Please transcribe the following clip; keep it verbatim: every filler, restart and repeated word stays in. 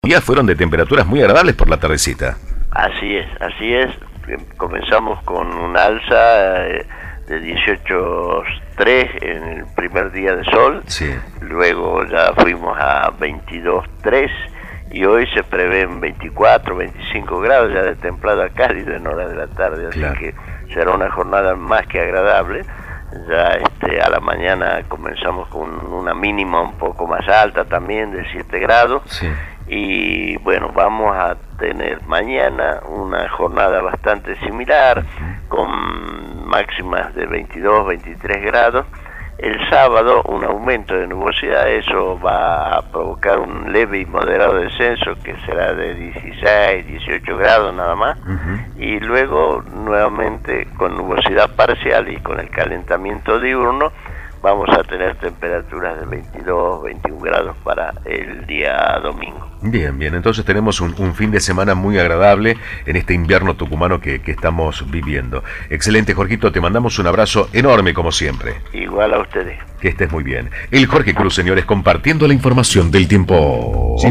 días fueron de temperaturas muy agradables por la tardecita. Así es, así es. Comenzamos con un alza eh, de dieciocho coma tres en el primer día de sol, Sí. Luego ya fuimos a veintidós coma tres y hoy se prevén veinticuatro, veinticinco grados ya de templada cálida en horas de la tarde, así Claro. que será una jornada más que agradable. Ya este, a la mañana comenzamos con una mínima un poco más alta también de siete grados. Sí. Y bueno, vamos a tener mañana una jornada bastante similar, uh-huh, con máximas de veintidós, veintitrés grados. El sábado un aumento de nubosidad, eso va a provocar un leve y moderado descenso que será de dieciséis, dieciocho grados nada más. Uh-huh. Y luego nuevamente con nubosidad parcial y con el calentamiento diurno vamos a tener temperaturas de veintidós, veintiún grados para el día domingo. Bien, bien, entonces tenemos un, un fin de semana muy agradable en este invierno tucumano que, que estamos viviendo. Excelente, Jorgito, te mandamos un abrazo enorme como siempre. Igual a ustedes. Que estés muy bien. El Jorge Cruz, señores, compartiendo la información del tiempo.